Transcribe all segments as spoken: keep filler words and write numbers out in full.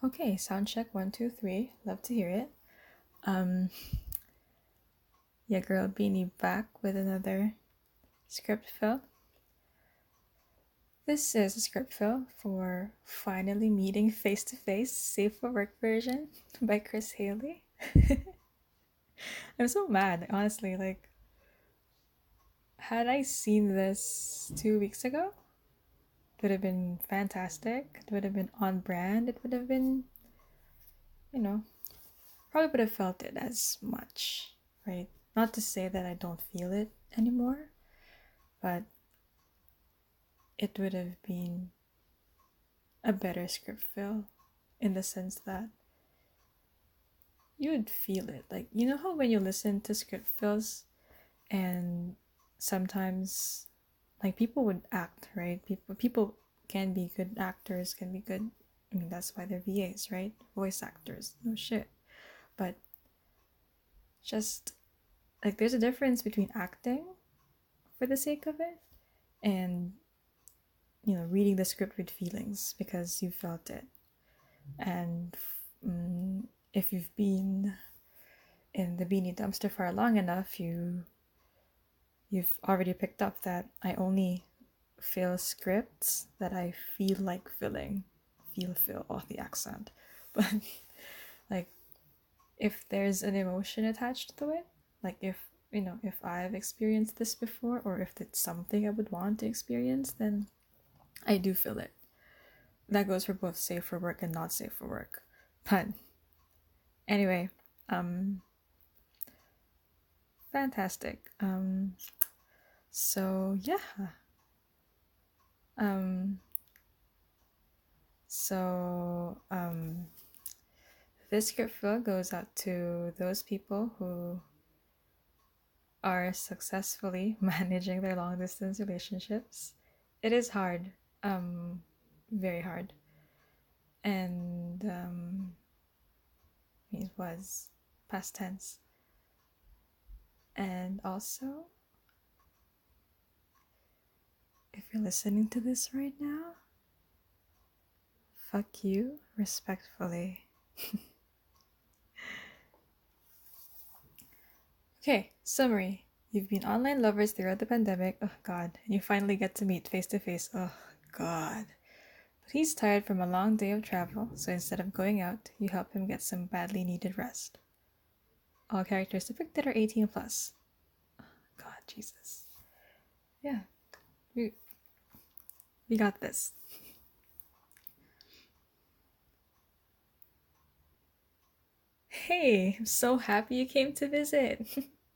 Okay, sound check one, two, three. Love to hear it. Um, yeah, girl, Beanie back with another script fill. This is a script fill for Finally Meeting Face to Face, Safe for Work version by Chris Haley. I'm so mad, honestly. Like, had I seen this two weeks ago, it would have been fantastic. It would have been on brand. It would have been, you know, probably would have felt it as much, right? Not to say that I don't feel it anymore, but it would have been a better script fill in the sense that you would feel it. Like, you know how when you listen to script fills and sometimes like people would act, right? People people can be good actors, can be good. I mean, that's why they're V As, right? Voice actors. No shit. But just like there's a difference between acting for the sake of it and you know reading the script with feelings because you felt it. And mm, if you've been in the beanie dumpster for long enough, you you've already picked up that I only fill scripts that I feel like filling. Feel fill off the accent. But like if there's an emotion attached to it, like if you know, if I've experienced this before or if it's something I would want to experience, then I do fill it. That goes for both safe for work and not safe for work. But anyway, um fantastic. Um so yeah. Um so um this script fill goes out to those people who are successfully managing their long distance relationships. It is hard, um, very hard, and um, it was past tense. And also, if you're listening to this right now, fuck you respectfully. Okay, summary. You've been online lovers throughout the pandemic. Oh god, and you finally get to meet face to face. Oh god. But he's tired from a long day of travel, so instead of going out, you help him get some badly needed rest. All characters depicted are eighteen plus. God, Jesus. Yeah, we, we got this. Hey, I'm so happy you came to visit.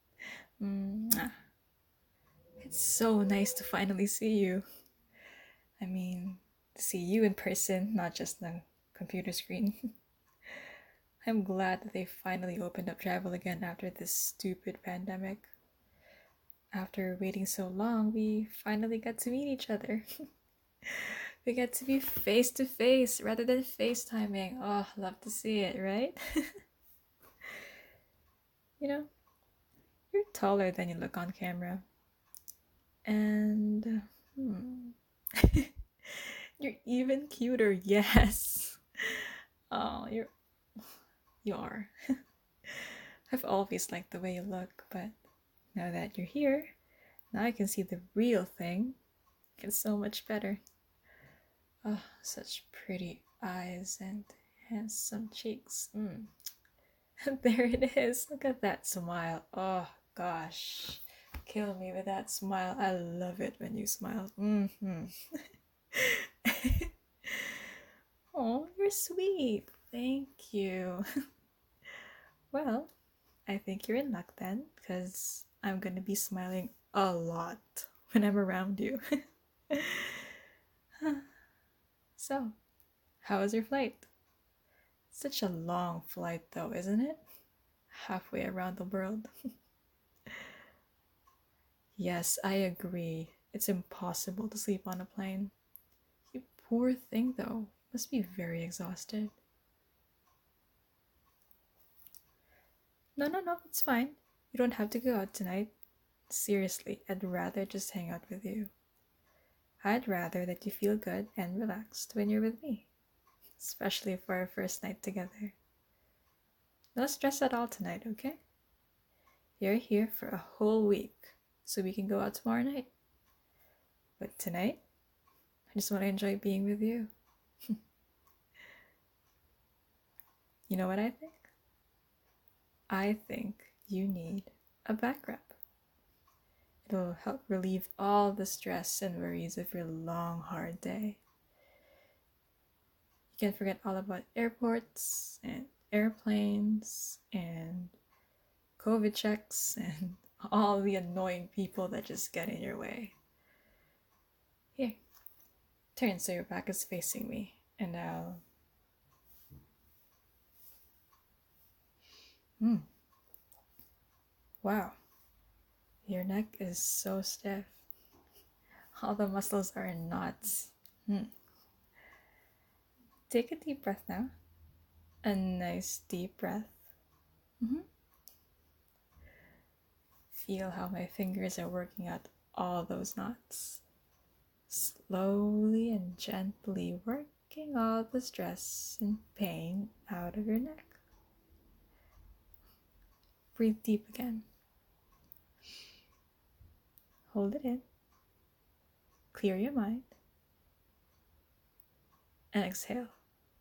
It's so nice to finally see you. I mean, to see you in person, not just on a computer screen. I'm glad that they finally opened up travel again after this stupid pandemic. After waiting so long, we finally got to meet each other. We get to be face to face rather than FaceTiming. Oh, love to see it, right? You know, you're taller than you look on camera. And hmm, you're even cuter. Yes. Oh, you're you are. I've always liked the way you look, but now that you're here, now I can see the real thing. It's so much better. Oh, such pretty eyes and handsome cheeks. Mm. There it is. Look at that smile. Oh gosh. Kill me with that smile. I love it when you smile. Mm-hmm. Oh, you're sweet. Thank you. Well, I think you're in luck then, because I'm gonna be smiling a lot when I'm around you. So, how was your flight? Such a long flight, though, isn't it? Halfway around the world. Yes, I agree. It's impossible to sleep on a plane. You poor thing, though. Must be very exhausted. No, no, no, it's fine. You don't have to go out tonight. Seriously, I'd rather just hang out with you. I'd rather that you feel good and relaxed when you're with me. especially for our first night together. No stress at all tonight, okay? You're here for a whole week, so we can go out tomorrow night. But tonight, I just want to enjoy being with you. You know what I think? I think you need a back rub. It'll help relieve all the stress and worries of your long, hard day. You can forget all about airports and airplanes and COVID checks and all the annoying people that just get in your way. Here, turn so your back is facing me, and I'll. Hmm. Wow, your neck is so stiff. All the muscles are in knots. Hmm. Take a deep breath now. A nice deep breath. Mm-hmm. Feel how my fingers are working out all those knots. Slowly and gently working all the stress and pain out of your neck. Breathe deep again. Hold it in. Clear your mind. And exhale.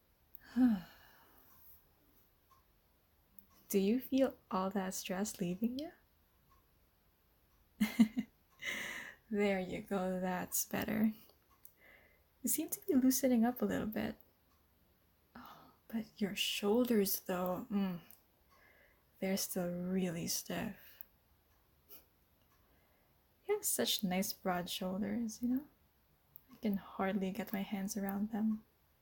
Do you feel all that stress leaving you? There you go, that's better. You seem to be loosening up a little bit. Oh, but your shoulders, though, mm, they're still really stiff. You have such nice broad shoulders, you know? I can hardly get my hands around them.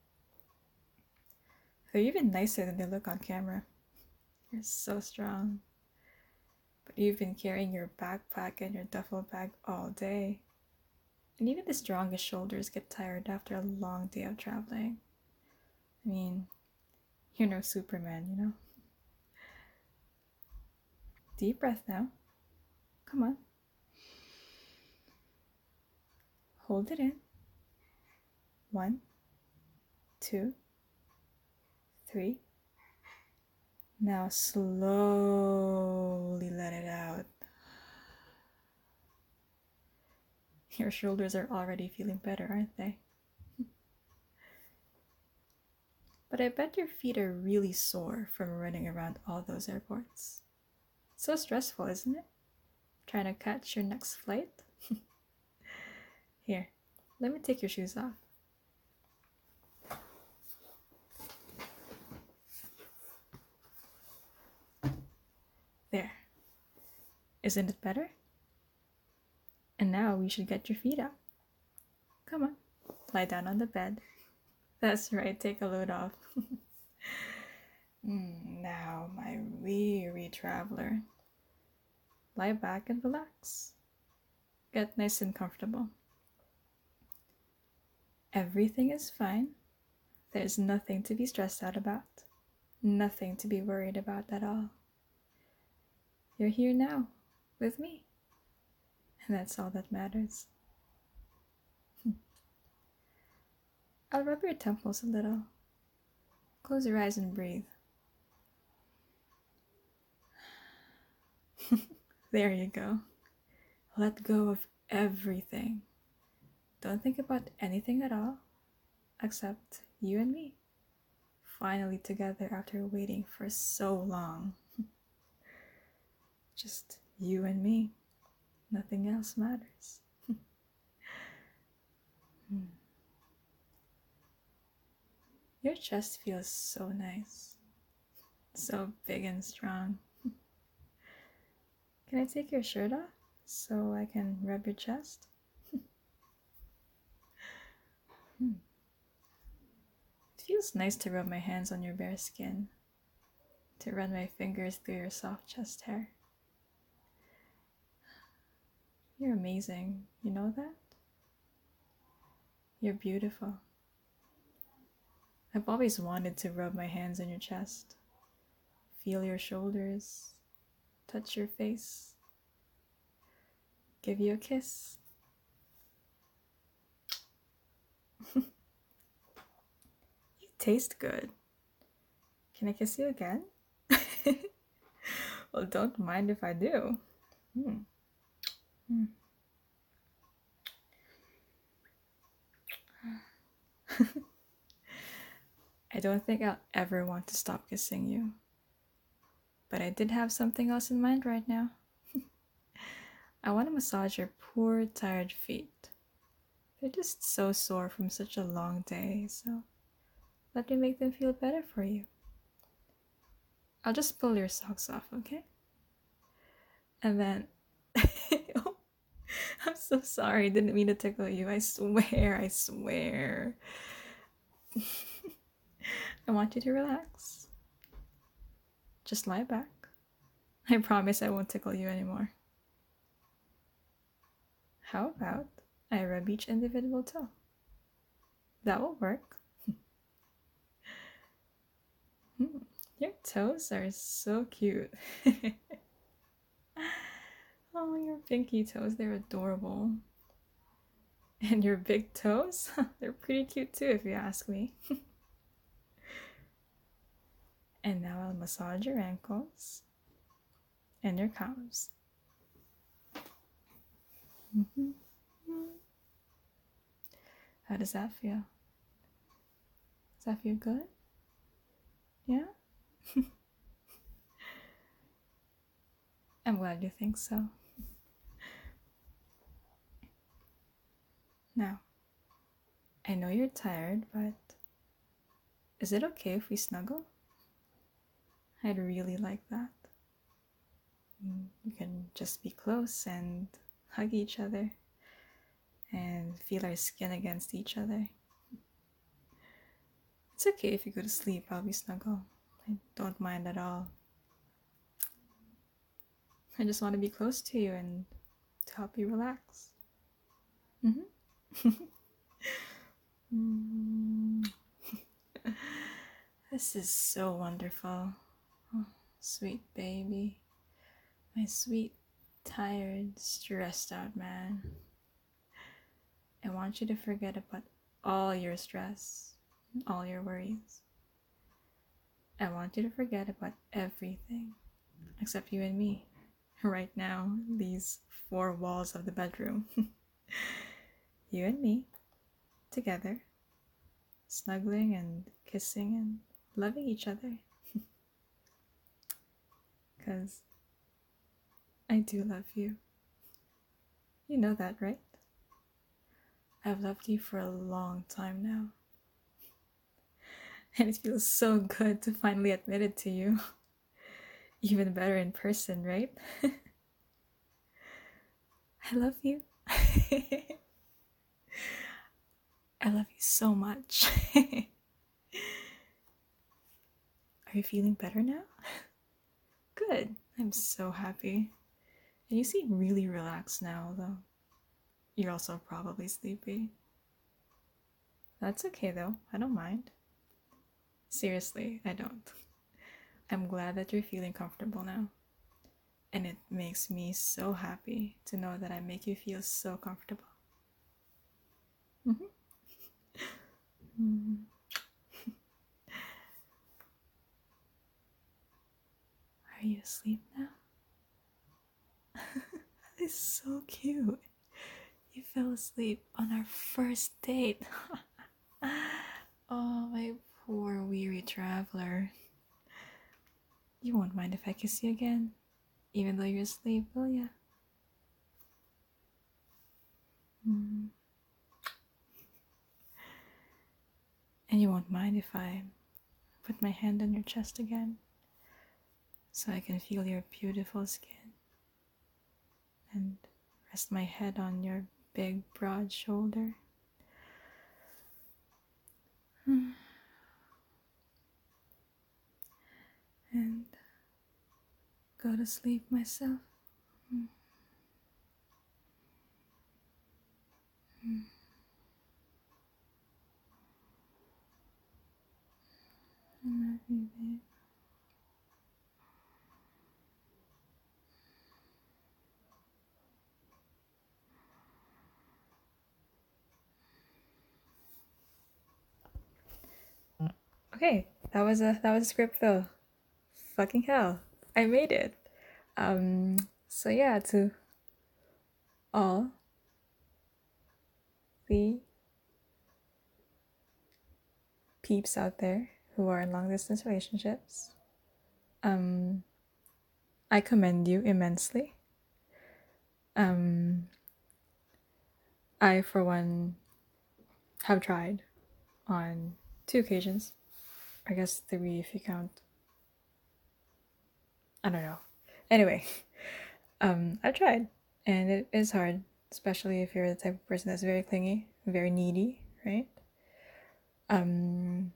They're even nicer than they look on camera. You're so strong. But you've been carrying your backpack and your duffel bag all day. And even the strongest shoulders get tired after a long day of traveling. I mean, you're no Superman, you know? Deep breath now. Come on. Hold it in. One, two, three. Now slowly let it out. Your shoulders are already feeling better, aren't they? But I bet your feet are really sore from running around all those airports. So stressful, isn't it? Trying to catch your next flight? Here, let me take your shoes off. There. Isn't it better? And now we should get your feet up. Come on, lie down on the bed. That's right, take a load off. mm, now, my weary traveler, lie back and relax. Get nice and comfortable. Everything is fine. There's nothing to be stressed out about. Nothing to be worried about at all. You're here now, with me. And that's all that matters. I'll rub your temples a little. Close your eyes and breathe. There you go. Let go of everything. Don't think about anything at all, except you and me. Finally together after waiting for so long. Just you and me. Nothing else matters. hmm. Your chest feels so nice. So big and strong. Can I take your shirt off so I can rub your chest? hmm. It feels nice to rub my hands on your bare skin, to run my fingers through your soft chest hair. You're amazing, you know that? You're beautiful. I've always wanted to rub my hands on your chest, feel your shoulders, touch your face, give you a kiss. You taste good. Can I kiss you again? Well, don't mind if I do. Hmm. Hmm. I don't think I'll ever want to stop kissing you. But I did have something else in mind right now. I want to massage your poor, tired feet. They're just so sore from such a long day, so let me make them feel better for you. I'll just pull your socks off, okay? And then. Oh, I'm so sorry. Didn't mean to tickle you. I swear, I swear. I want you to relax. Just lie back. I promise I won't tickle you anymore. How about I rub each individual toe? That will work. Hmm, your toes are so cute. Oh, your pinky toes, they're adorable. And your big toes, they're pretty cute too, if you ask me. And now I'll massage your ankles and your calves. Mm-hmm. How does that feel? Does that feel good? Yeah? I'm glad you think so. Now, I know you're tired, but is it okay if we snuggle? I'd really like that. You can just be close and hug each other and feel our skin against each other. It's okay if you go to sleep while we snuggle. I don't mind at all. I just want to be close to you and to help you relax. Mm-hmm. Mm. This is so wonderful. Oh, sweet baby. My sweet, tired, stressed out man. I want you to forget about all your stress, all your worries. I want you to forget about everything except you and me. Right now, these four walls of the bedroom. You and me, together, snuggling and kissing and loving each other. Because I do love you. You know that, right? I've loved you for a long time now. And it feels so good to finally admit it to you. Even better in person, right? I love you. I love you so much. Are you feeling better now? Good. I'm so happy. And you seem really relaxed now, though. You're also probably sleepy. That's okay, though. I don't mind. Seriously, I don't. I'm glad that you're feeling comfortable now. And it makes me so happy to know that I make you feel so comfortable. Mm-hmm. Mm-hmm. Are you asleep now? It's so cute. You fell asleep on our first date. Oh, my poor weary traveler. You won't mind if I kiss you again, even though you're asleep, will ya? Mm. And you won't mind if I put my hand on your chest again, so I can feel your beautiful skin and rest my head on your big, broad shoulder. And go to sleep myself. I love you, babe. Okay, that was a that was a script fill. Fucking hell, I made it. Um, so yeah, to all the peeps out there who are in long distance relationships, um, I commend you immensely. Um, I, for one, have tried on two occasions. I guess three if you count. I don't know. Anyway, um, I've tried, and it is hard, especially if you're the type of person that's very clingy, very needy, right? Um,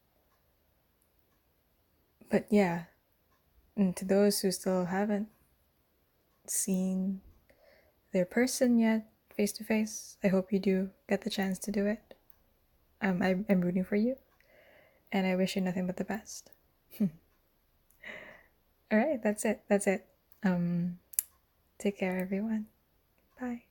but yeah, and to those who still haven't seen their person yet face to face, I hope you do get the chance to do it. Um, I, I'm rooting for you, and I wish you nothing but the best. All right, that's it. That's it. Um, take care, everyone. Bye.